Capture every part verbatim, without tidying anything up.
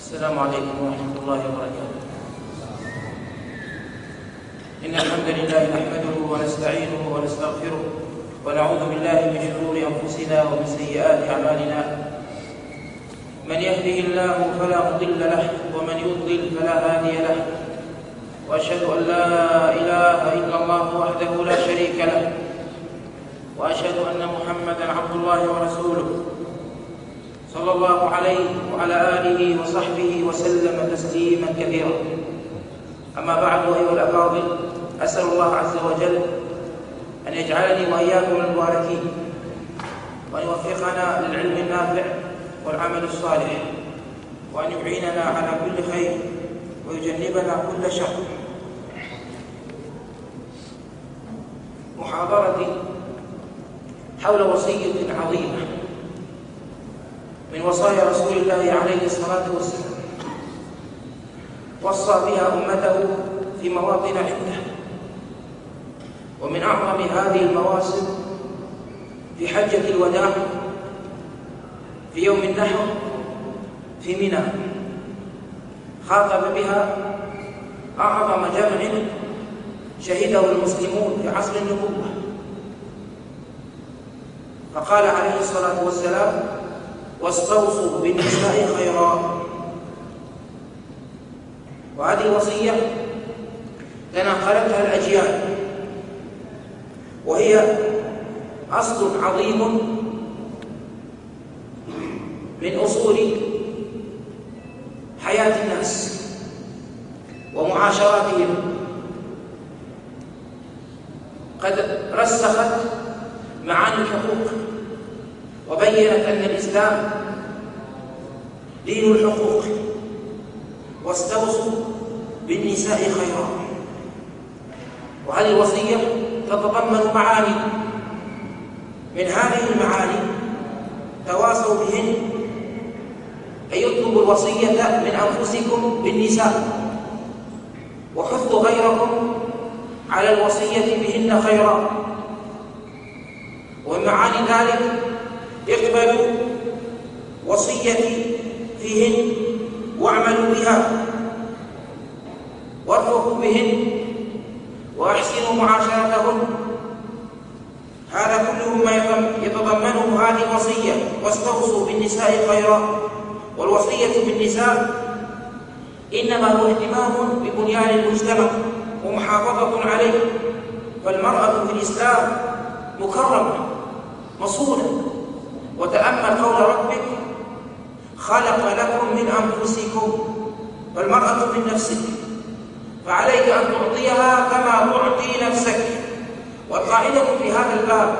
السلام عليكم ورحمة الله وبركاته. إن الحمد لله نحمده ونستعينه ونستغفره ونعوذ بالله من شرور أنفسنا ومن سيئات أعمالنا. من يهده الله فلا مضل له ومن يضلل فلا هادي له، وأشهد أن لا إله إلا الله وحده لا شريك له، وأشهد أن محمدًا عبد الله ورسوله صلى الله عليه وعلى آله وصحبه وسلم تسليما كثيرا. أما بعد، أيها الأفاضل، أسأل الله عز وجل أن يجعلني وإياكم المباركين، وأن يوفقنا للعلم النافع والعمل الصالح، وأن يعيننا على كل خير ويجنبنا كل شر. محاضرتي حول وصية عظيمة من وصايا رسول الله عليه الصلاة والسلام، وصى بها أمته في مواطن عدة، ومن أعظم هذه المواسم في حجة الوداع في يوم النحر في منى، خاطب بها أعظم جمع شهده المسلمون في عصر النبوة، فقال عليه الصلاة والسلام: واستوصوا بالنساء خيرا. وهذه الوصية تناقلتها الأجيال، وهي أصل عظيم من أصول حياة الناس ومعاشراتهم، قد رسخت معاني الحقوق وبينت أن الإسلام دين الحقوق. واستوصوا بالنساء خيرا. وهذه الوصية تتضمن معاني، من هذه المعاني تواصوا بهن أن يطلبوا الوصية من أنفسكم بالنساء، وحثوا غيركم على الوصية بهن خيرا. ومن معاني ذلك: اقبلوا وصيتي فيهن واعملوا بها، وارفقوا بهن واحسنوا معاشرتهن. هذا كله ما يتضمنه هذه الوصية. واستوصوا بالنساء خيرا. والوصية بالنساء إنما هو اهتمام ببنيان المجتمع ومحافظة عليه، فالمرأة في الإسلام مكرمة مصونة. وتأمل قول ربك: خلق لكم من أنفسكم، فالمرأة من نفسك، فعليك أن تعطيها كما تعطي نفسك. والقاعدة في هذا الباب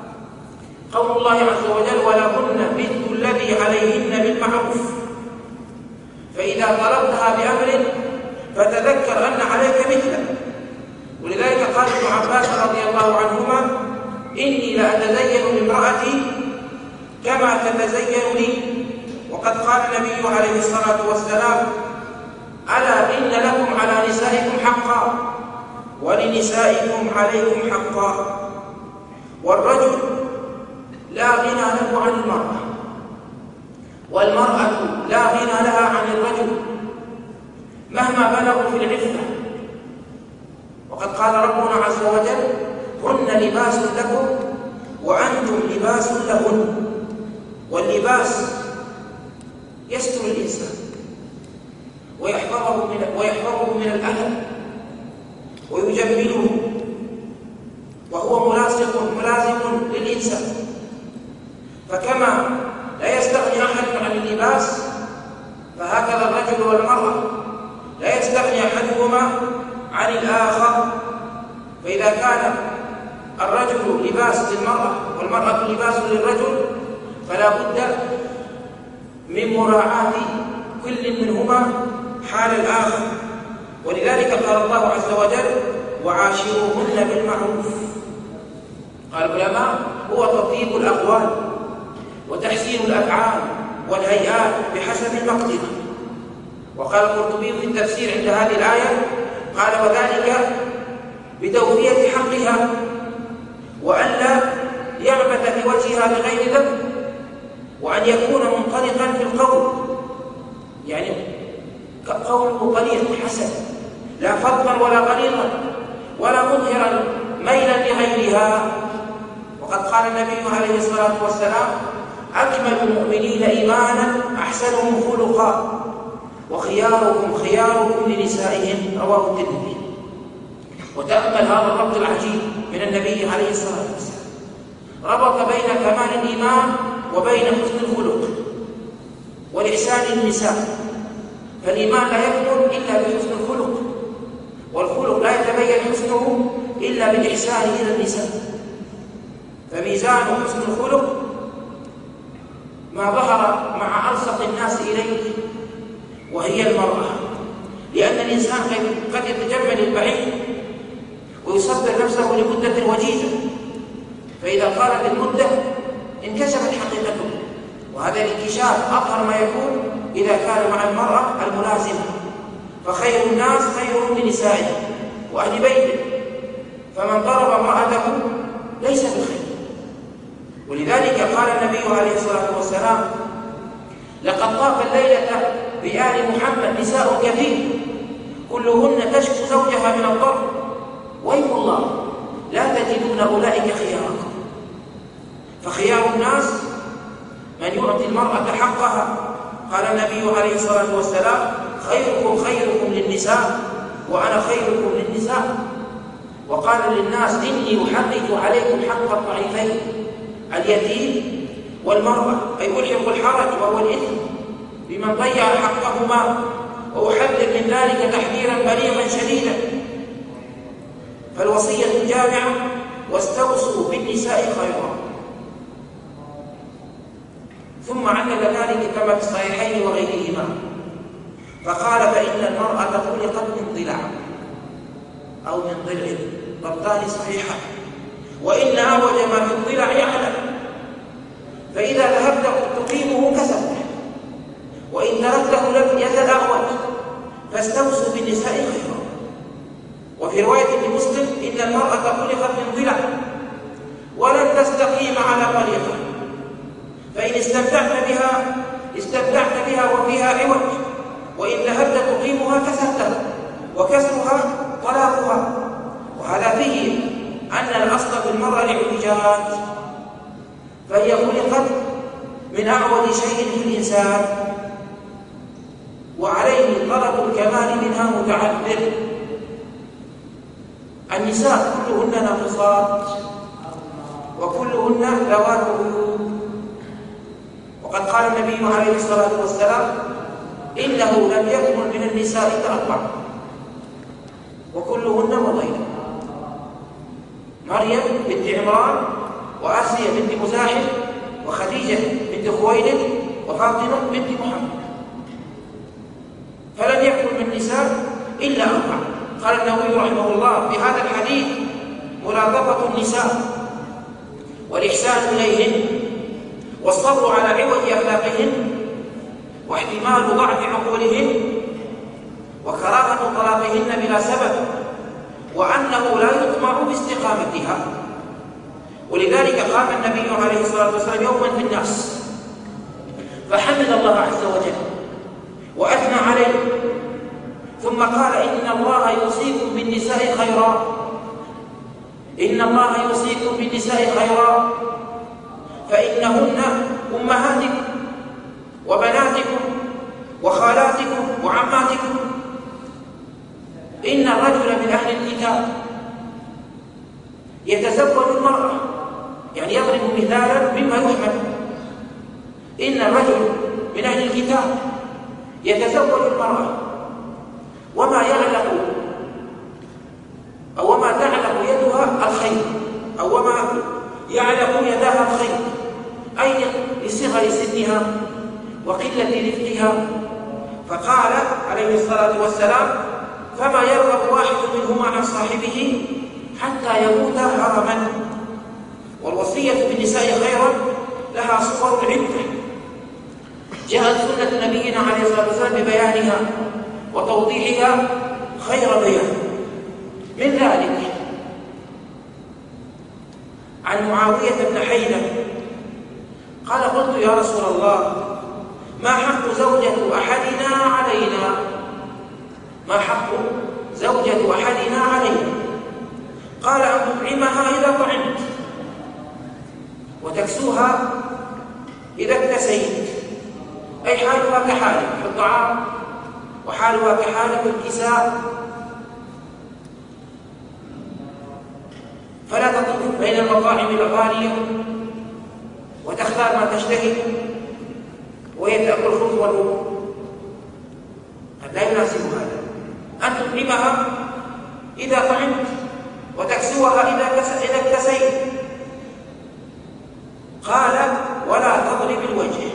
قول الله عز وجل: ولهن مثل الذي عليهن بالمعروف. فإذا طلبتها بأمر فتذكر أن عليك مثله. ولذلك قال ابن عباس رضي الله عنهما: إني لأتزين لامرأتي كما تتزين لي. وقد قال النبي عليه الصلاة والسلام: ألا إن لكم على نسائكم حقا ولنسائكم عليكم حقا. والرجل لا غنى له عن المرأة، والمرأة لا غنى لها عن الرجل مهما بلغوا في العفة. وقد قال ربنا عز وجل: هن لباس لكم وأنتم لباس لهن. واللباس يستر الإنسان ويحفظه من ويحفظه من الأذى ويجمله، وهو ملاصق ملازم للإنسان. فكما لا يستغني أحد عن اللباس، فهكذا الرجل والمرأة لا يستغني أحدهما عن الآخر. فإذا كان الرجل لباس للمرأة والمرأة لباس للرجل، فلا بد من مراعاة كل منهما حال الآخر. ولذلك قال الله عز وجل: وعاشروهن بالمعروف. قال العلماء: هو تطيب الأقوال وتحسين الأفعال والهيئات بحسب المقدرة. وقال القرطبي في التفسير عند هذه الآية، قال: وذلك بتوفية حقها، وألا يعبث في وجهها بغير ذنب، وأن يكون منطلقا في القول، يعني قوله طليق حسن، لا فظا ولا غليظا ولا مظهرا ميلا لغيرها. وقد قال النبي عليه الصلاة والسلام: أكمل المؤمنين إيمانا أحسنهم خلقا وخياركم خياركم لنسائهم، رواه الترمذي. وتأمل هذا الربط العجيب من النبي عليه الصلاة والسلام، ربط بين كمال الإيمان وبين حسن الخلق والإحسان للنساء. فالإيمان لا يكمل إلا بحسن الخلق، والخلق لا يتبين حسنه إلا بالإحسان إلى النساء. فميزان حسن الخلق ما ظهر مع ألصق الناس إليه وهي المرأة، لأن الإنسان قد يتجمل البعيد ويصبر نفسه لمدة وجيزة، فإذا قالت المدة انكشفت حقيقته. وهذا الانكشاف أظهر ما يكون إذا كان مع المرأة الملازمة، فخير الناس خيرهم لنسائه وأهل بيته، فمن ضرب امرأته ليس بخير. ولذلك قال النبي عليه الصلاة والسلام: لقد طاف الليلة بآل محمد نساء كثير كلهن تشكو زوجها من الضرب، ويم الله لا تجدون أولئك خياركم. فخيار الناس من يعطي المرأة حقها. قال النبي عليه الصلاة والسلام: خيركم خيركم للنساء وأنا خيركم للنساء. وقال للناس: إني أحقق عليكم حق الضعيفين اليتيم والمرأة، أي ألحق الحرج وهو الإثم بمن ضيع حقهما، وأحذر من ذلك تحذيرا بليغا شديدا. فالوصية جامعة: واستوصوا بالنساء خيرا. ثم علل ذلك كما في الصحيحين وغيرهما، فقال: فإن المرأة خلقت من ضلع أو من ضلع، ضبطان صحيحة، وإن أعوج ما في الضلع يعلم، فإذا ذهبت تقيمه كسبته، وإن تركته لم يزل أعوج، فاستوصوا بالنساء خيرا. وفي رواية لمسلم: إن المرأة خلقت من ضلع ولن تستقيم على طريقه، فإن استمتعت بها استمتعت بها وفيها عوج، وإن ذهبت تقيمها كسرتها، وكسرها طلاقها. وهذا فيه أن الأصل في المرأة الاعوجاج، فهي خلقت من أعوج شيء في الإنسان، وعليه طلب الكمال منها متعذر. النساء كلهن ناقصات وكلهن ذوات عيوب. وقد قال النبي عليه الصلاة والسلام: إنه لم يكمل من النساء إلا أربع وكلهن مضيلة: مريم بنت عمران، وآسيا بنت مزاحم، وخديجة بنت خويلد، وفاطمة بنت محمد. فلم يكمل من النساء إلا أربع. قال النووي رحمه الله في هذا الحديث: ملاطفة النساء والإحسان إليهن، والصبر على عوج أخلاقهن، واحتمال ضعف عقولهن، وكراهة طلاقهن بلا سبب، وأنه لا يطمع باستقامتها. ولذلك قام النبي عليه الصلاة والسلام يوما في الناس فحمد الله عز وجل وأثنى عليه، ثم قال: إن الله يوصيكم بالنساء خيرا، إن الله يوصيكم بالنساء خيرا، فإنهن أمهاتكم وبناتكم وخالاتكم وعماتكم. إن الرجل من أهل الكتاب يتزوج المرأة، يعني يضرب مثالا مما يحمل. إن الرجل من أهل الكتاب يتزوج المرأة وما يعلق أو وما تعلق يدها الخير، أو وما يعلق يدها الخير، أي لصغر سنها وقلة رفقها. فقال عليه الصلاة والسلام: فما يرغب واحد منهما عن صاحبه حتى يموت هرما. والوصية بالنساء خيرا لها صور عدة جاءت سنة نبينا عليه الصلاة والسلام ببيانها وتوضيحها خير بيان. من ذلك عن معاوية بن حيدة قال: قلت يا رسول الله: ما حق زوجة أحدنا كحالك في الطعام وحالها كحالك في الكساء، فلا تطوف بين المطاعم الغالية وتختار ما تشتهي وهي تأكل الخبز والبر، قد لا يناسب هذا. أن تطعمها إذا طعمت وتكسوها إذا اكتسيت. قال ولا تضرب الوجه.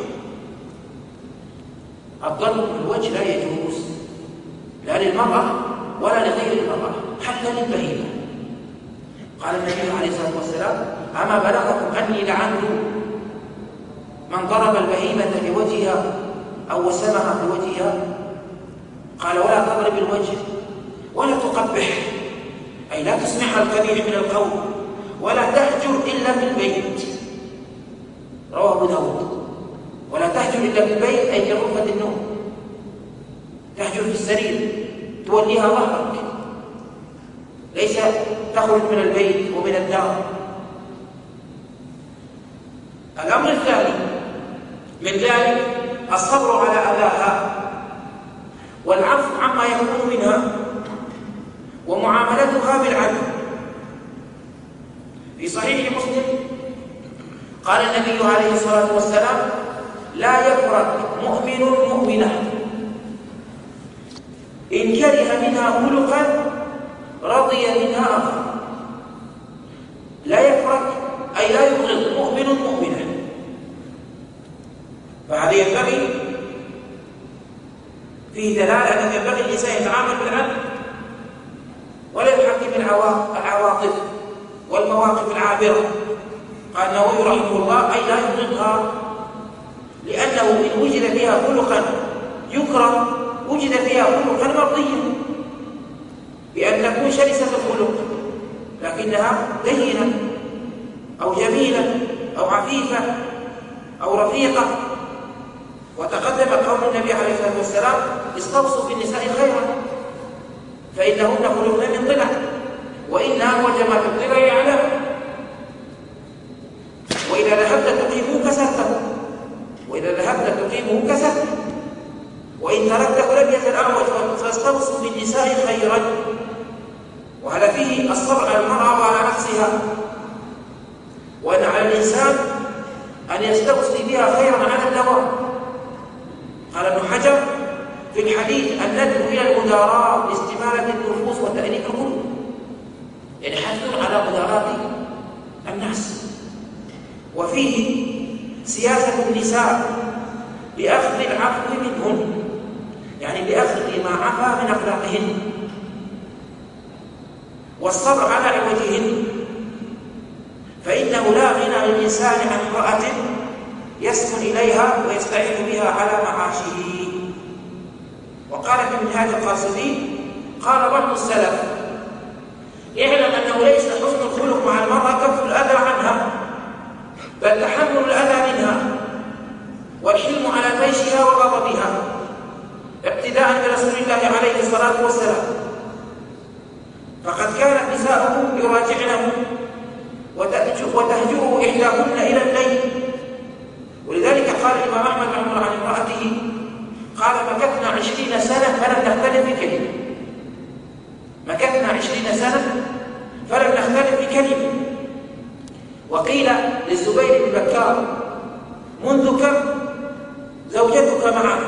الضرب بالوجه لا يجوز لا للمرأة ولا لغير المرأة حتى للبهيمة. قال النبي عليه الصلاة والسلام أما بلغكم أني لعنت من ضرب البهيمة بوجهها أو وسمها في وجهها؟ قال ولا تضرب الوجه ولا تقبح، أي لا تسمعها القبيح من القول، ولا تهجر إلا في البيت. رواه أبو داود. ولا تهجر إلا في البيت أي في غرفة النوم، تهجر في السرير توليها ظهرك، ليس تخرج من البيت ومن الدار. الأمر الثاني من ذلك الصبر على أذاها والعفو عما يكون منها ومعاملتها بالعدل. في صحيح مسلم قال النبي عليه الصلاة والسلام لا يفرق مؤمن مؤمنة إن كره منها خلقا رضي منها آخر. لا يفرق أي لا يبغض مؤمن مؤمنة. فهذا ينبغي فيه دلالة أن ينبغي الإنسان يتعامل بالعدل ولا يحكم العواطف والمواقف العابرة. قال النووي رحمه الله أي لا يبغضها، لأنه إن وجد فيها خلقا يكره وجد فيها خلقا مرضيا، بأن تكون شرسة الخلق لكنها لينة أو جميلة أو عفيفة أو رفيقة. وتقدم قول النبي عليه الصلاة والسلام استوصوا بالنساء خيرا فإنهن خلقن من ضلع وإن أعوج ما في الضلع يعلم، وإذا ذهبت تقيمه كسرته وإذا ذهبت تقيمه كسرته وإن تركته لم يزل أعوج، فاستوصوا بالنساء خيرا. وهذا فيه الصبر على المرأة وعلى نفسها، وأن على الإنسان أن يستوصي بها خيرا على الدوام. قال ابن حجر في الحديث الندب إلى المداراة لاستمالة النفوس وتأنيب القلوب، يعني حث على مداراة الناس. وفيه سياسة النساء بأخذ العفو منهن، يعني بأخذ ما عفا من أخلاقهن والصبر على عوجهن، فإنه لا غنى للإنسان عن امرأة يسكن إليها ويستعين بها على معاشه. وقال في منهاج القاصدين قال بعض السلف اعلم أنه ليس حسن الخلق مع المرأة كف الأذى عنها، بل تحمل الأذى منها والحلم على طيشها وغضبها، ابتداء برسول الله عليه الصلاة والسلام. فقد كانت نساؤه يراجعنه وتهجره إحداهن إلى الليل. ولذلك قال الإمام أحمد رحمه الله عن امرأته قال مكثنا عشرين سنة فلم نختلف بكلمة. مكثنا عشرين سنة فلم نختلف بكلمة. وقيل للزبير بن بكار منذ كم زوجتك معك؟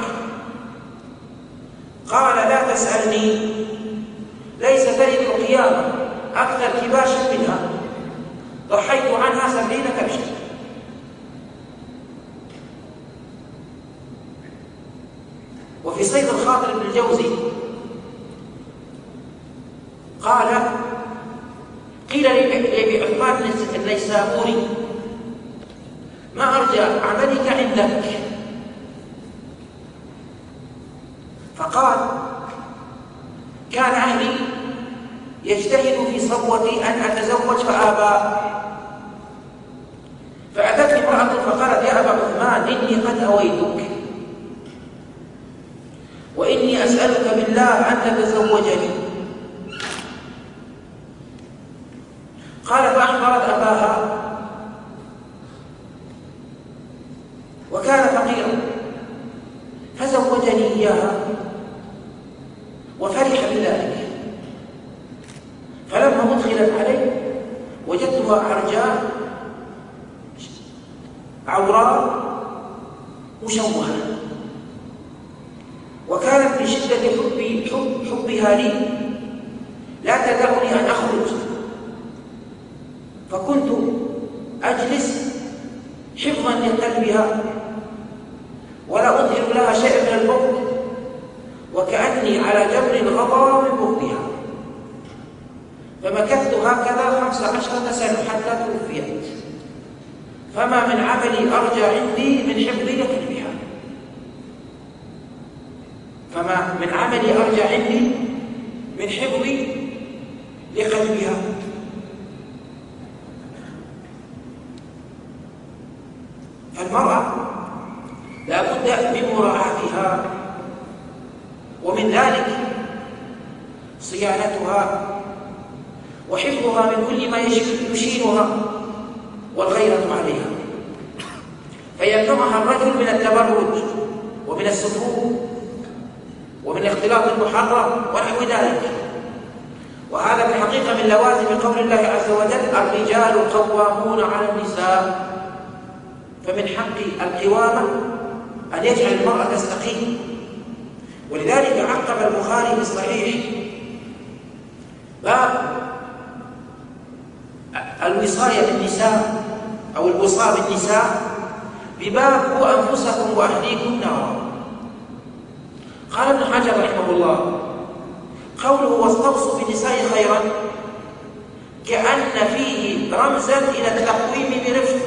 قال لا تسألني، ليس تلد القيامة أكثر كباشا منها، ضحيت عنها سبعين كبشا. وفي صيد الخاطر بن الجوزي قال قيل لأبي عثمان النيسابوري ما أرجى عملك عندك؟ فقال كان أهلي يجتهد في صبوتي أن أتزوج فآبى، فأتتني امرأة فقالت يا أبا عثمان إني قد أويتك وإني أسألك بالله أن تتزوجني. قال فأخبرت أباها وكان فقيرا فزوجني إياها وفرح بذلك. فلما أدخلت علي وجدتها عرجاء عوراء مشوهة، وكانت من شدة حبي حب حبها لي لا تدعني أن أخرج، فكنت أجلس حفظا لقلبها ولا أظهر لها شيء من البغض، وكأني على جبر غضا من بغضها. فمكثت هكذا خمس عشرة سنة حتى توفيت، فما من عملي أرجى عندي من حفظي لقلبها، فما من عملي أرجى عندي من حفظي لقلبها. فالمرأة لا بد من مراعاتها، ومن ذلك صيانتها وحفظها من كل ما يشينها والغيرة عليها، فيمنعها الرجل من التبرج ومن السفور ومن الاختلاط المحرم ونحو ذلك. وهذا في الحقيقة من لوازم قول الله عز وجل: الرجال قوامون على النساء. فمن حق القوامة أن يجعل المرأة تستقيم. ولذلك عقب البخاري في الصحيح باب الوصاية بالنساء أو الوصاء بالنساء بباب قوا أنفسكم وأهليكم نارا. قال ابن حجر رحمه الله: قوله واستوصوا بالنساء خيرا كأن فيه رمزا إلى التقويم برفق،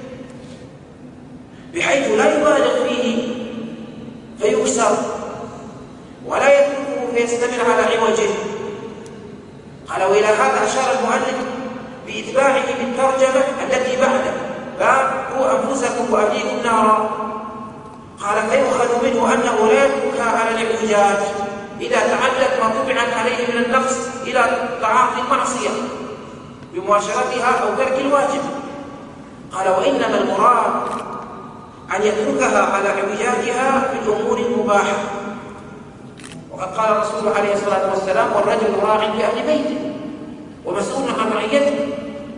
بحيث لا يبالغ فيه فيكسر ولا يتركه فيستمر على عوجه. قال: وإلى هذا أشار المؤلف بإتباعه بالترجمة التي بعده باب قوا أنفسكم وأهليكم نارا. قال: فيؤخذ منه أنه لا يتركها على الاعوجاج إذا تعلق ما طبعت عليه من النقص إلى تعاطي المعصية بمباشرتها أو ترك الواجب. قال: وإنما المراد أن يتركها على اعوجاجها في الأمور المباحة. وقد قال الرسول عليه الصلاة والسلام: والرجل راع في أهل بيته ومسؤول عن رعيته.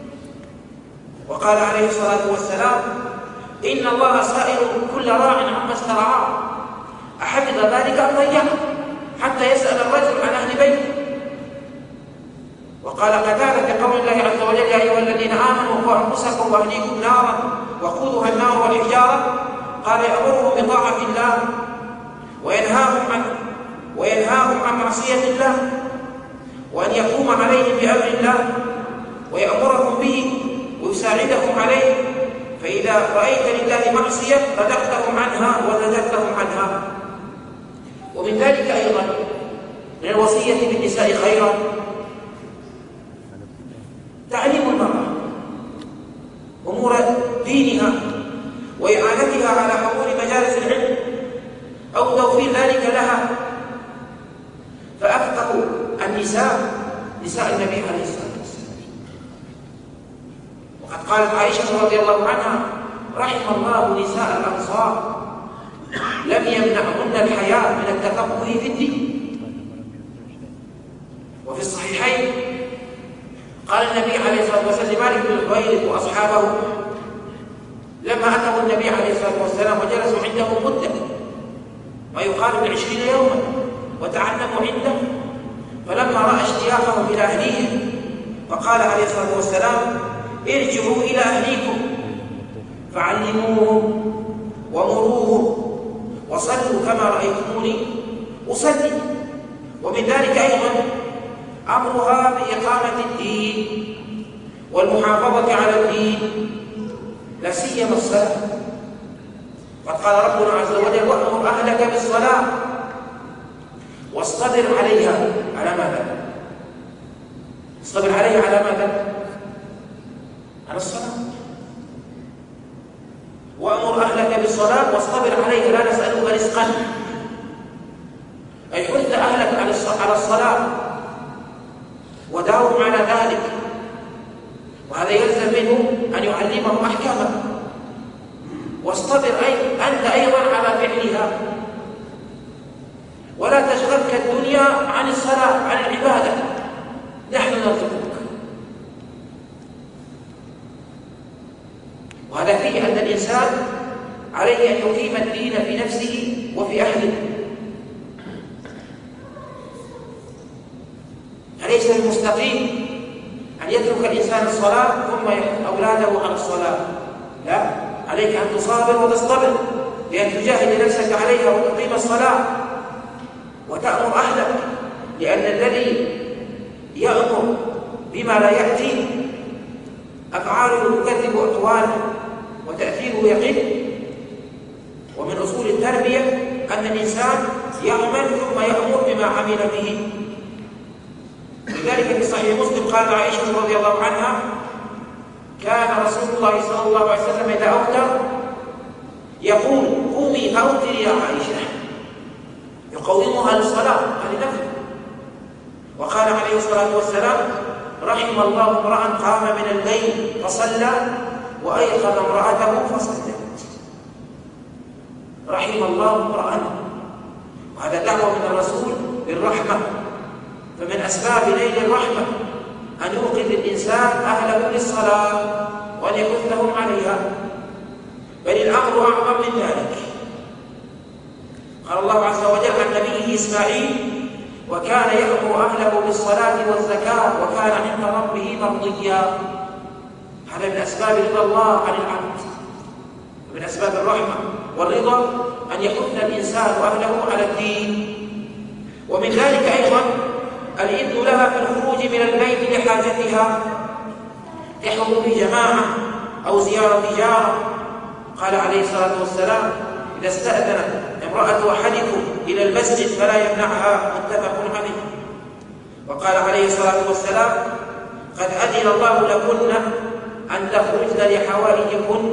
وقال عليه الصلاة والسلام: إن الله سائل كل راع عما استرعاه، أحفظ ذلك أم ضيعه، حتى يسأل الرجل عن أهل بيته. وقال قتادة في قول الله عز وجل: يا أيها الذين آمنوا قوا أنفسكم وأهليكم نارا وقودها النار والحجارة. قال: يأمرهم بطاعة الله وينهاهم عن وينهاهم عن معصية الله، وأن يقوم عليهم بأمر الله ويأمرهم به ويساعدهم عليه. فإذا رأيت لله معصية رددتهم عنها وزجرتهم عنها. ومن ذلك أيضا من الوصية بالنساء خيرا تعليم المرأة أمور دينها وإعانتها على حضور مجالس العلم أو توفير ذلك لها. فأفقه النساء نساء النبي عليه الصلاة والسلام. وقد قالت عائشة رضي الله عنها: رحم الله نساء الأنصار لم يمنعهن الحياء من التفقه في الدين. وفي الصحيحين قال النبي عليه الصلاة والسلام لمالك بن الحويرث وأصحابه لما أتوا النبي عليه الصلاة والسلام وجلسوا عنده مدة ما يقارب العشرين يوما وتعلموا عنده، فلما رأى اشتياقهم إلى أهليهم فقال عليه الصلاة والسلام: ارجعوا إلى أهليكم فعلموهم ومروهم وصلوا كما رأيتموني أصلي. ومن ذلك أيضا أمرها بإقامة الدين والمحافظة على الدين، لا سيما الصلاة. قد قال ربنا عز وجل: وأمر أهلك بالصلاة واصطبر عليها. على ماذا؟ اصطبر عليها على ماذا؟ على الصلاة. وأمر أهلك بالصلاة واصطبر عليها، لا نسألك رزقا، أي حث أهلك على الصلاة وداوم على ذلك. وهذا يلزم منه أن يعلمهم أحكامه. واصطبر أي أنت أيضا على فعلها، ولا تشغلك الدنيا عن الصلاة، عن العبادة، نحن نرزقك. وهذا فيه أن الإنسان عليه أن يقيم الدين في نفسه وفي أهله. أليس المستقيم أن يترك الإنسان الصلاة ثم يحث أولاده على الصلاة؟ لا، عليك أن تصابر وتصطبر بأن تجاهد نفسك عليها وتقيم الصلاة وتأمر أهلك، لأن الذي يأمر بما لا يأتي أفعاله تكذب أقواله وتأثيره يقل. ومن أصول التربية أن الإنسان يعمل ثم يأمر بما عمل به. لذلك في صحيح مسلم قال عائشة رضي الله عنها: كان رسول الله صلى الله عليه وسلم إذا أوتر يقول: قومي فأوتري يا عائشة، يقومها للصلاة هذه نفل. وقال عليه الصلاة والسلام: رحم الله امرأ قام من الليل فصلى وأيقظ امرأته فصلت. رحم الله امرأ، وهذا دعوة من الرسول بالرحمة. فمن أسباب نيل الرحمة أن يوقظ الإنسان أهله للصلاة وأن يحثهم عليها، بل الأمر أعظم من ذلك. قال الله عز وجل عن نبيه إسماعيل: وكان يأمر أهله بالصلاة والزكاة وكان عند ربه مرضيا. هذا من أسباب رضا الله عن العبد، ومن أسباب الرحمة والرضا أن يحث الإنسان أهله على الدين. ومن ذلك أيضا الإذن لها في الخروج من البيت لحاجتها كحضور جماعة أو زيارة جارة. قال عليه الصلاة والسلام: إذا استأذنت امرأة أحدكم إلى المسجد فلا يمنعها، متفق عليه. وقال عليه الصلاة والسلام: قد أذن الله لكن أن تخرجن لحوائجكن.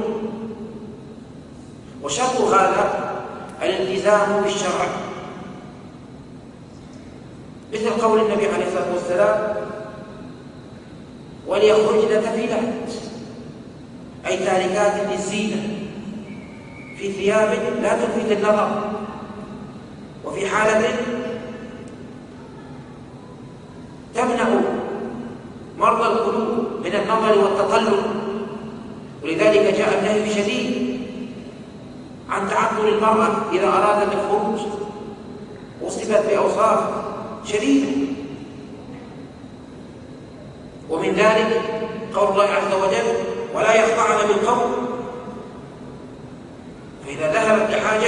وشرط هذا الالتزام بالشرع، مثل قول النبي عليه الصلاة والسلام: وليخرجن تفيلات، أي تاركات للزينة في ثياب لا تلفت النظر، وفي حالة تمنع مرضى القلوب من النظر والتطلع. ولذلك جاء النهي الشديد عن تعطل المرأة إذا أرادت الخروج، وصفت بأوصاف شديدة. ومن ذلك قول الله عز وجل: ولا يخضعن بالقول. فإذا ذهبت لحاجة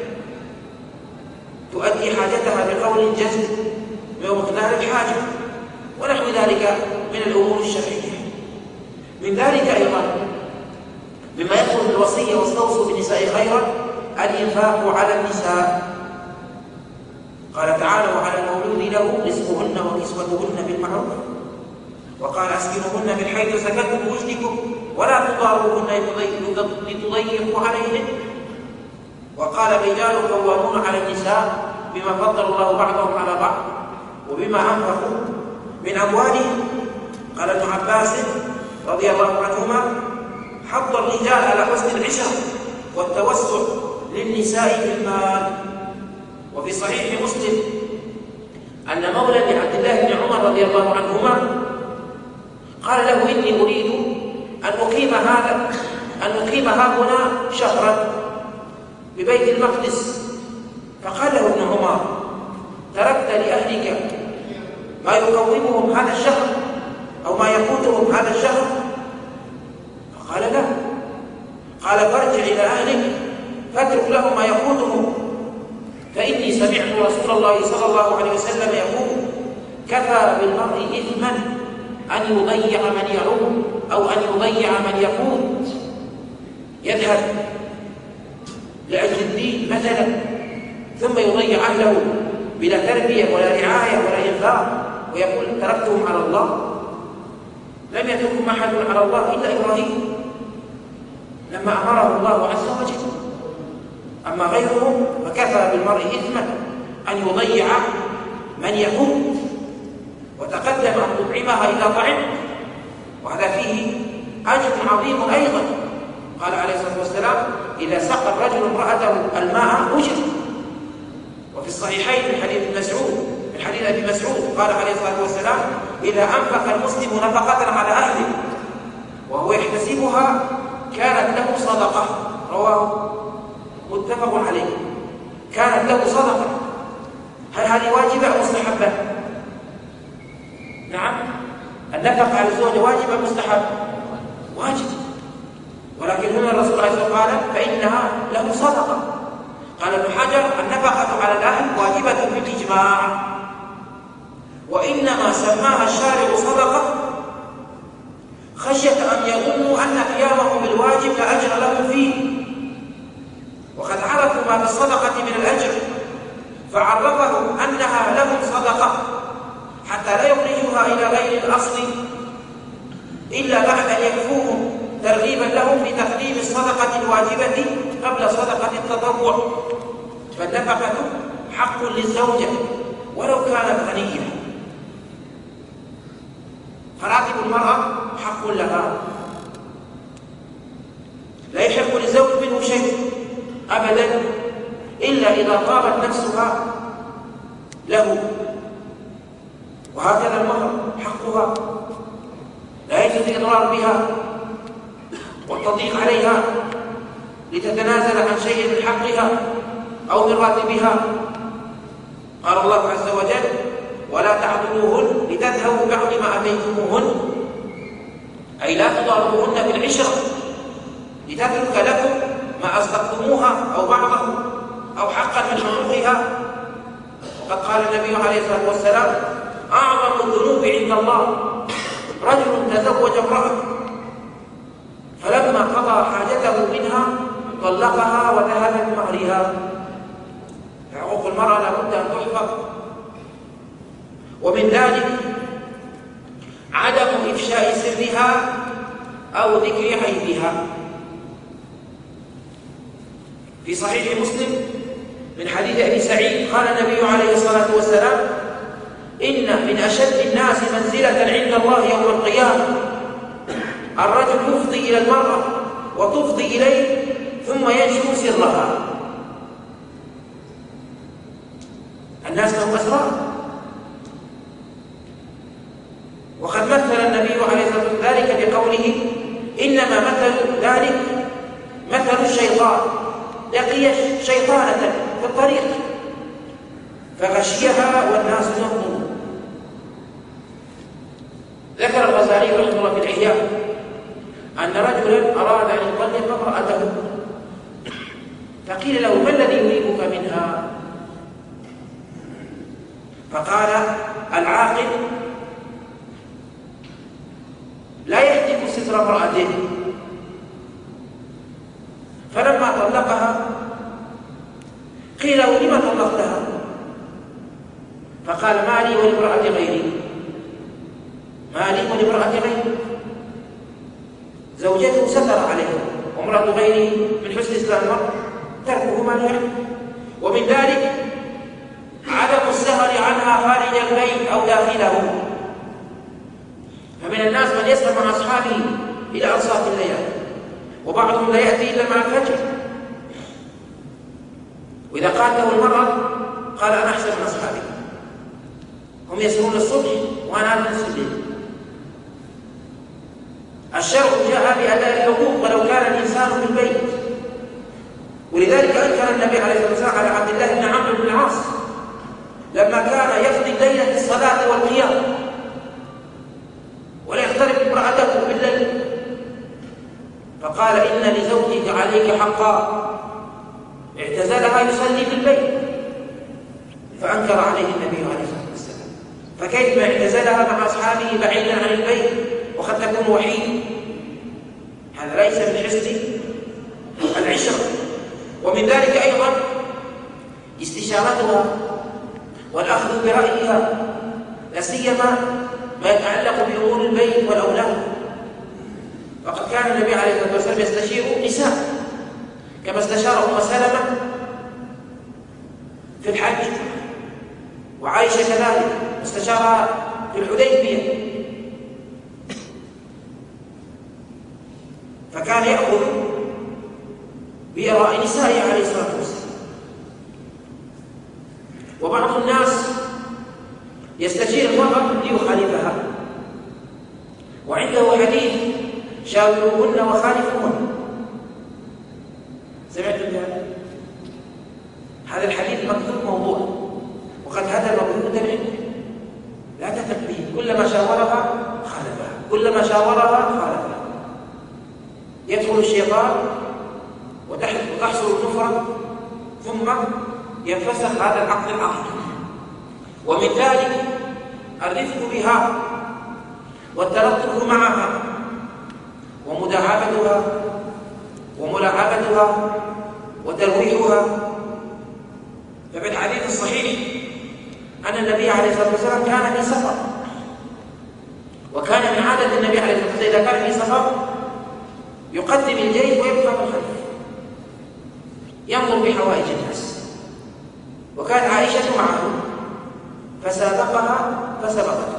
تؤدي حاجتها بقول جزم بمقدار الحاجة، ونحو ذلك من الأمور الشرعية. من ذلك أيضا مما يدخل بالوصية: واستوصوا بالنساء خيرا الإنفاق على النساء. قال تعالى: وعلى المولود له رزقهن وكسوتهن بالمعروف. وقال: اسكنوهن من حيث سكنتم من وجدكم ولا تضاروهن لتضيقوا عليهن. وقال: الرجال قوامون على النساء بما فضل الله بعضهم على بعض وبما أنفقوا من أموالهم. قال ابن عباس رضي الله عنهما: حض الرجال على حسن العشرة والتوسع للنساء في المال. وفي صحيح مسلم أن مولى لعبد الله بن عمر رضي الله عنهما قال له: إني أريد أن أقيم هذا أن أقيم ها هنا شهرا ببيت المقدس. فقال له ابن عمر: تركت لأهلك ما يقومهم هذا الشهر أو ما يقودهم هذا الشهر؟ فقال: لا. قال: فارجع إلى أهلك فاترك لهم ما يقودهم، فإني سمعت رسول الله صلى الله عليه وسلم يقول: كفى بالمرء إثما أن يضيع من يعوم أو أن يضيع من يقود. يذهب لأجل الدين مثلا ثم يضيع أهله بلا تربية ولا رعاية ولا إنفاق، ويقول: تركتهم على الله. لم يتركهم أحد على الله إلا إبراهيم لما أمره الله عز وجل. أما غيرهم فكفى بالمرء إثما أن يضيع من يقود. وتقدم أن تطعمها إذا طعمت، وهذا فيه أجر عظيم أيضا. قال عليه الصلاة والسلام: إذا سقى الرجل امرأته الماء أجر. وفي الصحيحين من حديث مسعود من حديث ابي مسعود قال عليه الصلاه والسلام: اذا انفق المسلم نفقه على اهله وهو يحتسبها كانت له صدقه. رواه متفق عليه. كانت له صدقه. هل هذه واجبه او مستحبه؟ نعم، النفقه على الزوج واجب ام مستحب؟ واجب. ولكن هنا الرسول عليه الصلاه والسلام قال فانها له صدقه. قال ابن حجر: النفقه على الاهل واجبه بالاجماع، وانما سماها الشارع صدقه خشيه ان يظنوا ان قيامهم بالواجب لا اجر لهم فيه، وقد عرفوا ما في الصدقه من الاجر فعرفهم انها لهم صدقه حتى لا يخرجوها الى غير الاصل الا بعد ان يكفوهم ترغيبا لهم في تقديم الصدقه الواجبه قبل صدقه التطوع. فالنفقه حق للزوجه ولو كانت غنيه، فراتب المراه حق لها، لا يحق للزوج منه شيء ابدا الا اذا طابت نفسها له. وهكذا المهر حقها، لا يجوز الاضرار بها والتضييق عليها لتتنازل عن شيء من حقها او من راتبها. قال الله عز وجل: ولا تعضلوهن لتذهبوا بعض ما اتيتموهن، اي لا تضاروهن بالعشره لتترك لكم ما اصدقتموها او بعضه او حقا من حقوقها. وقد قال النبي عليه الصلاه والسلام: اعظم الذنوب عند الله رجل تزوج امراه فلما قضى حاجته منها طلقها وذهب بمهرها. حقوق المراه لا بد ان تحفظ، ومن ذلك عدم افشاء سرها او ذكر عيبها. في صحيح مسلم من حديث ابي سعيد قال النبي عليه الصلاه والسلام: ان من اشد الناس منزله عند الله يوم القيامه الرجل يفضي الى المراه وتفضي اليه ثم ينشر سرها. الناس لهم اسرار، وقد مثل النبي عليه الصلاه والسلام ذلك بقوله: انما مثل ذلك مثل الشيطان لقي شيطانه في الطريق فغشيها والناس ينظرون. ذكر الغزالي رحمه الله في الإحياء أن رجلا أراد أن يطلق امرأته فقيل له: ما الذي يريبك منها؟ فقال: العاقل لا يهتك ستر امرأته. فلما طلقها قيل له: لم طلقتها؟ فقال: ما لي ولامرأة غيري، ما لي ولامرأة غيري. زوجته ستر عليه، وامرأة غيره من حسن إسلام المرء تركه ما لا يحب. ومن ذلك عدم السهر عنها خارج البيت أو داخله. فمن الناس من يسهر مع أصحابه إلى أنصاف الليالي، وبعضهم لا يأتي إلا مع الفجر، وإذا قال له المرأة قال: أنا أحسن من أصحابي، هم يسهرون الصبح وأنا أنام الليل. الشرع جاء بأداء الحقوق ولو كان الإنسان في البيت. ولذلك أنكر النبي عليه الصلاة والسلام على عبد الله بن عمرو بن العاص لما كان يقضي الليل في الصلاة والقيام ولا يختلف امرأته بالليل، فقال: إن لزوجك عليك حقا. اعتزلها يصلي في البيت، فأنكر عليه النبي عليه الصلاة والسلام. فكيف اعتزلها مع أصحابه بعيدا عن البيت وقد تكون وحيد؟ هذا ليس من حسن العشرة. ومن ذلك أيضا استشارتها والأخذ برأيها، لا سيما ما يتعلق بأمور البيت والأولاد. وقد كان النبي عليه الصلاة والسلام يستشير النساء كما استشار أم سلمة في الحج، وعائشة كذلك استشارها في الحديبية. فكان يأخذ بآراء نسائه عليه الصلاة والسلام. وبعض الناس يستشير المرأة ليخالفها، وعنده حديث شاوروهن وخالفوهن. سمعتم بهذا؟ هذا الحديث مكتوب موضوع، وقد هذا الموضوع منه، لا تثق به. كلما شاورها خالفها، كلما شاورها خالفها. يدخل الشيطان وتحصل النفرة، ثم ينفسخ هذا العقد العظيم. ومن ذلك الرفق بها والتلطف معها ومداعبتها وملاعبتها وترويحها. ففي الحديث الصحيح أن النبي عليه الصلاة والسلام كان في سفر، وكان من عادة النبي عليه الصلاة والسلام إذا كان في سفر يقدم الجيش ويبقى من خلفه ينظر بحوائج الناس. وكانت عائشة معه فسابقها فسبقته،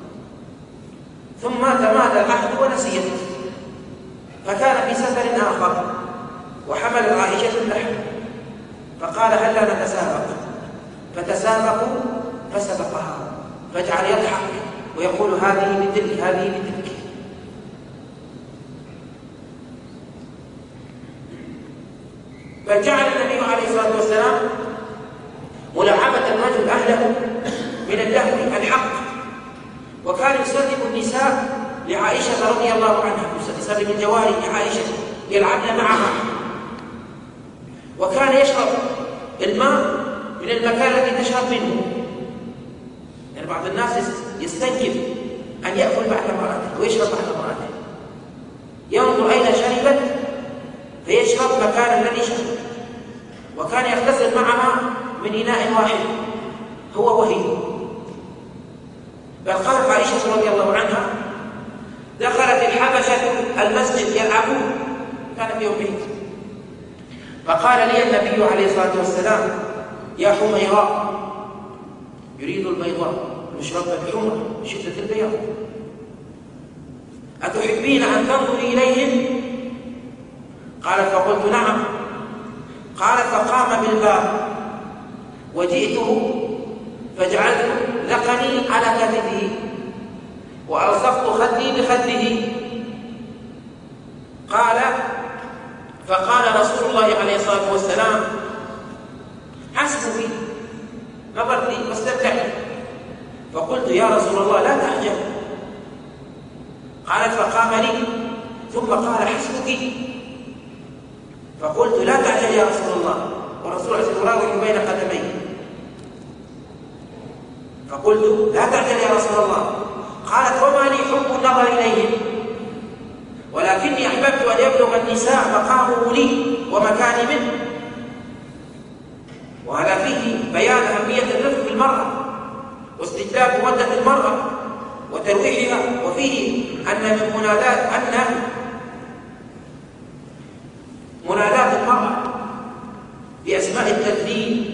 ثم تمادى العهد ونسيت، فكان في سفر آخر وحملت عائشة اللحم، فقال هلا نتسابق، فتسابقوا فسبقها، فجعل يضحك ويقول هذه بتلك هذه بتلك. فجعل النبي عليه الصلاة والسلام ملاعبة الرجل أهله من اللهو الحق، وكان يسلم النساء لعائشة رضي الله عنها، يسلم الجواري لعائشة يلعبن معها، وكان يشرب الماء من المكان الذي تشرب منه. يعني بعض الناس يستنكف أن يأكل بعد امرأته ويشرب بعد امرأته، ينظر أين شربت فيشرب مكان الذي شرب، وكان يغتسل معها من إناء واحد هو وهي. بل قالت عائشة رضي الله عنها دخلت الحبشة المسجد يلعبون، كان فيهم بيت، فقال لي النبي عليه الصلاة والسلام يا حميراء، يريد البيضاء المشربة بحمرة شدة البياض، أتحبين أن تنظري إليهم؟ قالت فقلت نعم. قالت فقام بالباب وجئته فجعلت ذقني على كتفه وألصقت خدي بخده. قال فقال رسول الله عليه الصلاة والسلام حسبك، نظرت لي واستمتعت، فقلت يا رسول الله لا تعجل. قالت فقام لي ثم قال حسبك، فقلت لا تعجل يا رسول الله، والرسول يراوح بين قدميه، فقلت لا تعجل يا رسول الله. قالت وما لي حب النظر إليهم، ولكني أحببت أن يبلغ النساء مقامه لي ومكاني منه. وهذا فيه بيان أهمية الرفق بالمرأة واستجلاب مودة المرأة وترويحها، وفيه أن من منادات أن منادات المرأة بأسماء التذليل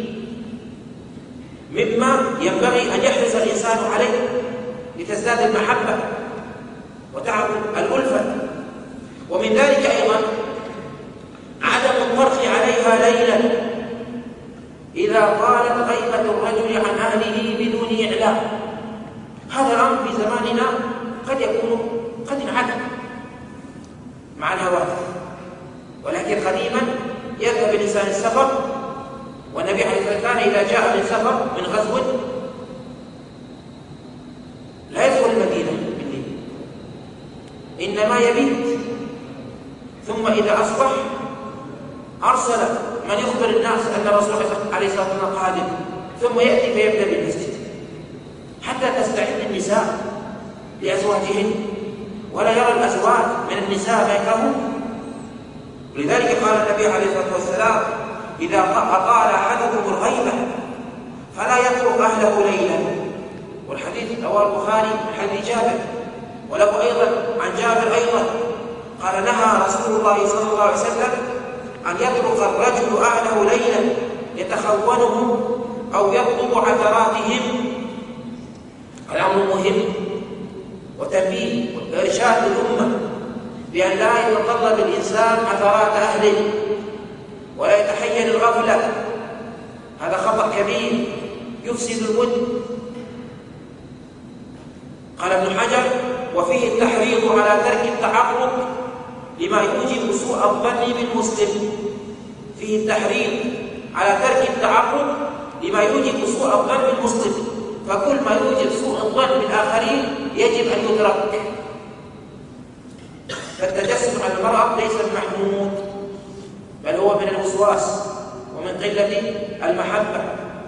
مما ينبغي أن يحرص الإنسان عليه لتزداد المحبة وتعظم الألفة. ومن ذلك أيضا عدم الطرق عليها ليلا إذا طالت غيبة الرجل عن أهله بدون إعلام. هذا الأمر في زماننا قد يكون قد انعدم مع الهواتف، ولكن قديما يذهب الإنسان السفر، والنبي عليه الصلاة والسلام كان إذا جاء من سفر من غزو لا يدخل المدينة بالليل، إنما يبيت، ثم إذا أصبح أرسل من يخبر الناس أن الرسول عليه الصلاة والسلام قادم، ثم يأتي فيبدأ بالمسجد حتى تستعد النساء لأزواجهن، ولا يرى الأزواج من النساء ما يكرهون. لذلك قال النبي عليه الصلاة والسلام إذا أطال أحدكم الغيبة فلا يترك أهله ليلا. والحديث رواه البخاري من حديث جابر، وله أيضا عن جابر أيضا قال نهى رسول الله صلى الله عليه وسلم أن يترك الرجل أهله ليلا يتخونهم أو يطلب عثراتهم. الأمر مهم وتنبيه وإرشاد الأمة بأن لا يتطلب الإنسان عثرات أهله ولا يتحين الغفلة، هذا خطأ كبير يفسد الود. قال ابن حجر: وفيه التحريض على ترك التعرض لما يوجب سوء الظن بالمسلم. فيه التحريض على ترك التعرض لما يوجب سوء الظن بالمسلم، فكل ما يوجب سوء الظن بالآخرين يجب أن يترك. فالتجسم على المرأة ليس بمحمود، بل هو من الوسواس ومن قلة المحبة.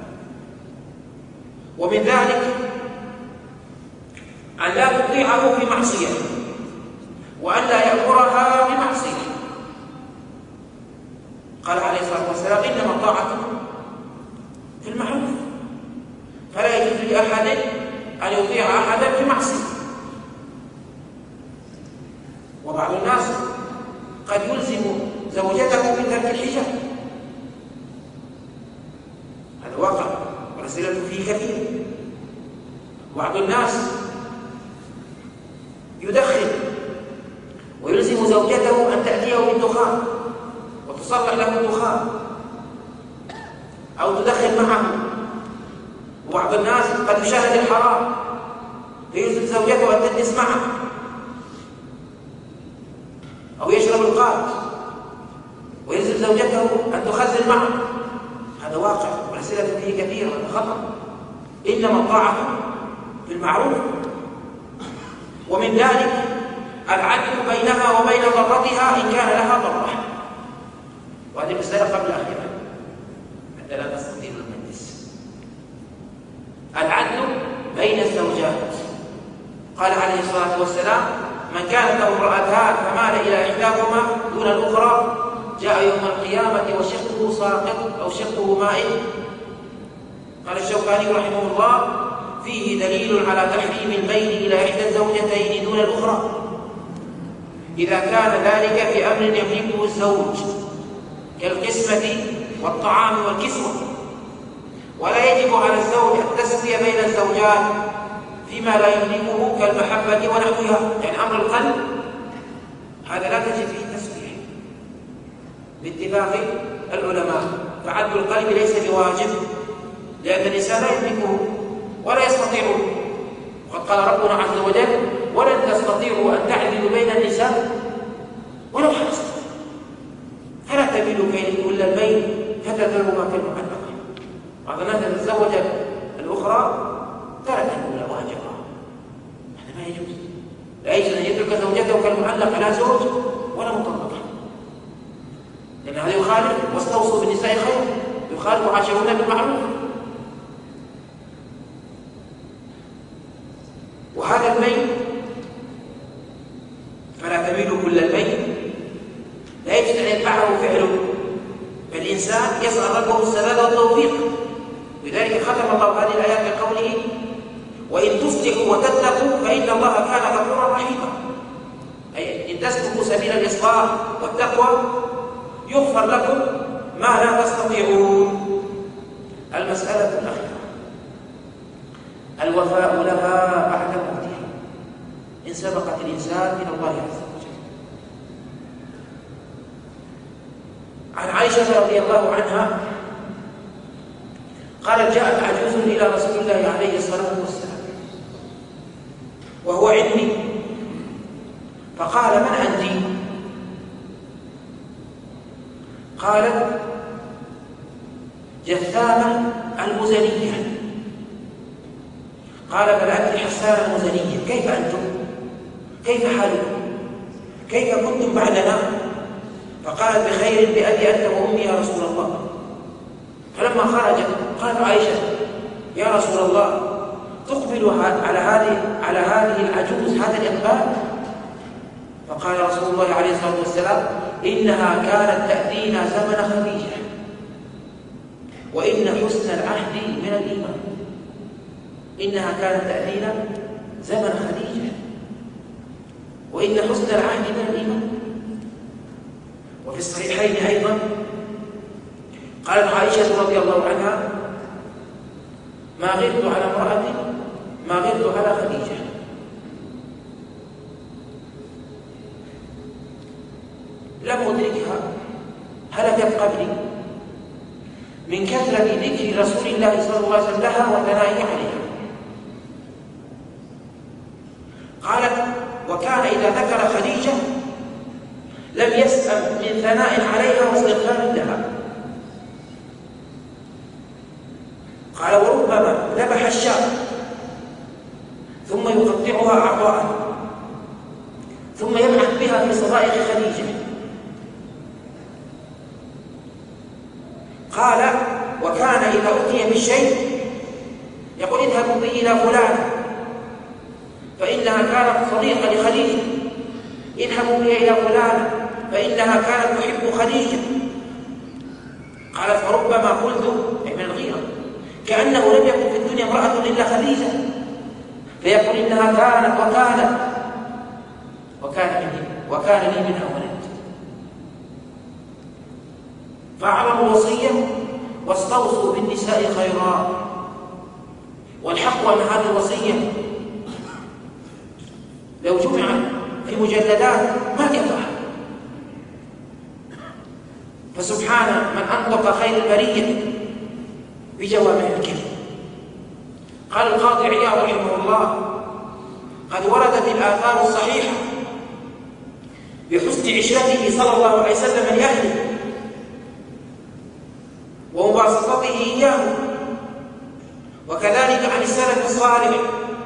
ومن ذلك أن لا تطيعه في معصية، وأن لا يأمرها بمعصية. قال عليه الصلاة والسلام: إنما الطاعة في المعروف، فلا يجوز لأحد أن يطيع أحدا في معصية. وبعض الناس قد يلزم زوجته بترك الحجاب، هذا واقع والأسئلة فيه كثير. بعض الناس يدخن ويلزم زوجته أن تأتيه بالدخان وتصلح له الدخان أو تدخن معه. وبعض الناس قد يشاهد الحرام فيلزم زوجته أن تجلس معه، أو يشرب القات ويلزم زوجته أن تخزن معه. هذا واقع والأسئلة فيه كثيرة، هذا خطأ. إنما الطاعة في المعروف. ومن ذلك العدل بينها وبين ضرتها إن كان لها ضرة، وهذه مسألة قبل الأخيرة حتى لا تستطيع المجلس. العدل بين الزوجات. قال عليه الصلاة والسلام: من كانت له امرأتان فمال إلى إحداهما دون الأخرى جاء يوم القيامة وشقه ساقط أو شقه مائل. قال الشوكاني رحمه الله: فيه دليل على تحريم الميل إلى إحدى الزوجتين دون الأخرى إذا كان ذلك في أمر يملكه الزوج كالقسمة والطعام والكسوة. ولا يجب على الزوج التسوية بين الزوجات فيما لا يملكه كالمحبة ونحوها، يعني أمر القلب هذا لا تجد فيه تسوية باتفاق العلماء. فعدل القلب ليس بواجب، لأن الإنسان لا يملكه ولا يستطيعه. وقد قال ربنا عز وجل: ولن تستطيعوا أن تعدلوا بين النساء ولو حرصتم فلا تميلوا كل الميل فتذروها كالمعلقة. بعض الناس تتزوج الأخرى ترك الأولى وهجرها، هذا ما يجوز. لا يجوز أن يترك زوجته كالمعلقة، لا زوج ولا مطلقة، لأن هذا يخالف واستوصوا بالنساء خيرا، يخالف وعاشرون بالمعروف. وهذا الميل فلا تميلوا كل الميل لا يجوز أن يتبعه فعله، فالإنسان يسأل ربه السداد والتوفيق. لذلك ختم الله هذه الآيات بقوله: وإن تصلحوا وتتقوا فإن الله كان غفورا رحيما. أي إن تسلكوا سبيل الإصلاح والتقوى يغفر لكم ما لا تستطيعون. المسألة الأخيرة الوفاء لها بعد موتها إن سبقت الإنسان من الله عز وجل. عن عائشة رضي الله عنها قالت: جاءت عجوز إلى رسول الله عليه الصلاة والسلام وهو عندي، فقال: من أنت؟ قالت: جثامة المزنية. قال: بل أنت حسان المزنية، كيف أنتم؟ كيف حالكم؟ كيف كنتم بعدنا؟ فقالت: بخير بأبي أنت وأمي يا رسول الله. فلما خرجت قالت عائشة: يا رسول الله، تقبل على هذه على هذه العجوز هذا الإقبال؟ فقال رسول الله عليه الصلاة والسلام: إنها كانت تأتينا زمن خديجة، وإن حسن العهد من الإيمان. إنها كانت تأتينا زمن خديجة، وإن حسن العهد من الإيمان. وفي الصحيحين أيضا قالت عائشة رضي الله عنها: ما غرت على امرأة ما غرت على خديجة. لم أدركها، هلكت قبلي من كثرة بذكر رسول الله صلى الله عليه وسلم لها وثنائه عليها. قالت: وكان إذا ذكر خديجة لم يسأم من ثناء عليها واستغفار لها. قال: وربما ذبح الشاة ثم يقطعها أعضاء ثم يبعث بها في صبائح خديجة. قال: وكان إذا أتي بالشيء يقول: اذهبوا به إلى فلان فإنها كانت صديقة لخديجة، اذهبوا به إلى فلان فإنها كانت تحب خديجة. قال: فربما قلت، أي من الغيرة، كأنه لم يكن في الدنيا امرأة إلا خديجة، فيقول إنها كانت وكانت وكان مني وكان لي منها ولد. فأعظم الوصية: واستوصوا بالنساء خيرا. والحق أن هذه الوصية لو جمع في مجلدات ما كفاها، فسبحان من أنطق خير البرية بجوامع الكلم. قال القاضي عياض رحمه الله: قد وردت الآثار الصحيحة بحسن عشرته صلى الله عليه وسلم لأهله ومباسطته إياه، وكذلك عن السلف الصالح.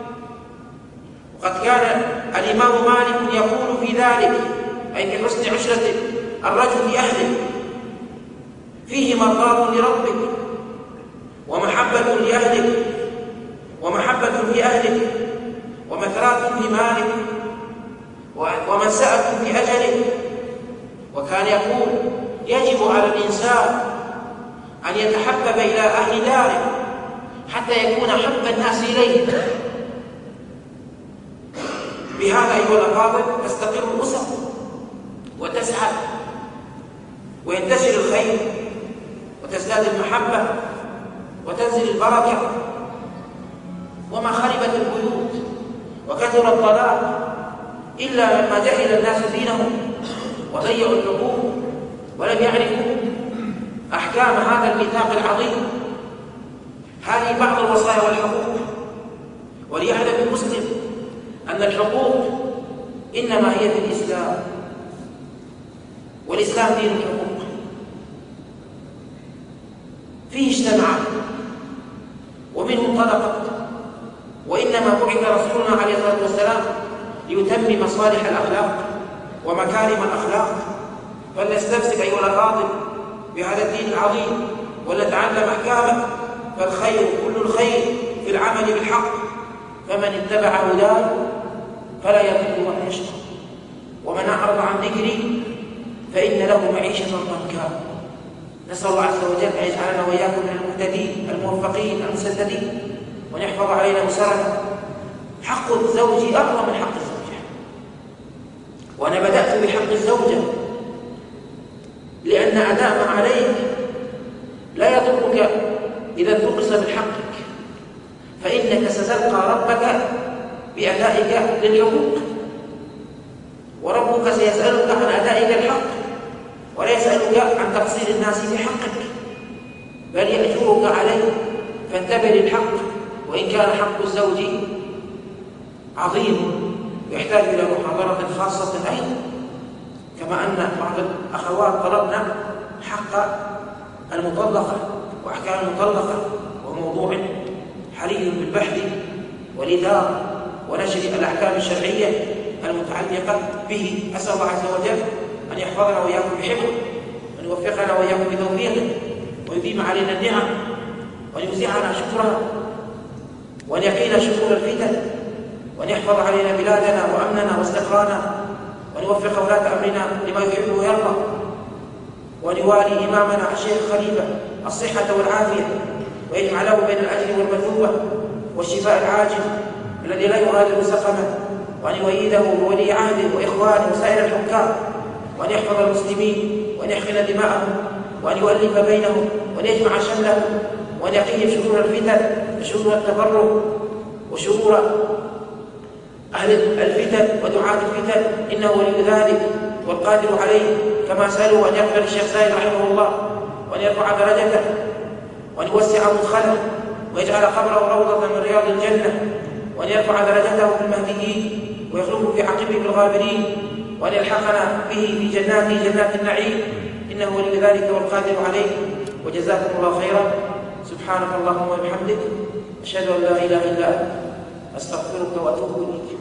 وقد كان الإمام مالك يقول في ذلك، أي في حسن عشرة الرجل لأهله: فيه مرضاة لربك ومحبة لأهلك ومحبة لأهلك ومثرات لمالك ومساءة في أجلك. وكان يقول: يجب على الإنسان أن يتحبب إلى أهل داره حتى يكون أحب الناس إليه. بهذا أيها الأفاضل تستقر الأسر وتسعد وينتشر الخير وتزداد المحبة وتنزل البركة. وما خربت البيوت وكثر الطلاق إلا لما جهل الناس دينهم وضيعوا الحقوق ولم يعرفوا أحكام هذا الميثاق العظيم. هذه بعض الوصايا والحقوق. وليعلم المسلم أن الحقوق إنما هي في الإسلام، والإسلام دين الحقوق. فيه اجتمعت ومنه انطلقت، وإنما بعث رسولنا عليه الصلاة والسلام ليتمم مصالح الأخلاق ومكارم الأخلاق. فلنستمسك أيها الأفاضل بهذا الدين العظيم ولنتعلم أحكامه، فالخير كل الخير في العمل بالحق، فمن اتبع هداه فلا يضل ولا يشقى، ومن أعرض عن ذكري فإن له معيشة ضنكا. نسأل الله عز وجل أن يجعلنا وإياكم من المهتدين الموفقين المسددين، وأن يحفظ علينا أسرنا. حق الزوج أعظم من حق الزوجة، وأنا بدأت بحق الزوجة لأن أداء ما عليك لا يضرك إذا انتقص من حقك، فإنك ستلقى ربك بأدائك للحقوق، وربك سيسألك عن أدائك الحق ولا يسألك عن تقصير الناس في حقك، بل يأجرك عليه. فانتبه للحق، وإن كان حق الزوج عظيم يحتاج إلى محاضرة خاصة أيضا، كما أن بعض الأخوات طلبنا حق المطلقة وأحكام المطلقة، وموضوع حري بالبحث والإدارة ونشر الأحكام الشرعية المتعلقة به. أسأل الله عز وجل أن يحفظنا وإياكم بحفظه، وأن يوفقنا وإياكم بتوفيقه، ويديم علينا النعم، وأن يوزعنا شكرها، وأن يقينا شرور الفتن، وأن يحفظ علينا بلادنا وأمننا واستقرارنا، وأن يوفق ولاة أمرنا لما يحب ويرضى، وأن يوالي إمامنا الشيخ خليفة الصحة والعافية، ويجمع له بين الأجر والمثوبة والشفاء العاجل الذي لا يغادر سقما، وأن يؤيده بولي عهده وإخوانه وسائر الحكام، وأن يحفظ المسلمين، وأن يحقن دماءهم، وأن يؤلف بينهم، وأن يجمع شملهم، وأن يقيهم شرور الفتن وشرور التفرق وشرور أهل الفتن ودعاة الفتن، إنه ولي ذلك والقادر عليه. كما سألوا أن يغفر الشيخ سائر رحمه الله، وأن يرفع درجته، وأن يوسع مدخله ويجعل قبره روضة من رياض الجنة، وأن يرفع درجته في المهديين ويخلفه في عقبه بالغابرين، وأن يلحقنا به في جناته جنات النعيم، إنه ولي ذلك والقادر عليه. وجزاكم الله خيرا. سبحانك اللهم وبحمدك، أشهد أن لا إله إلا أنت، أستغفرك وأتوب إليك.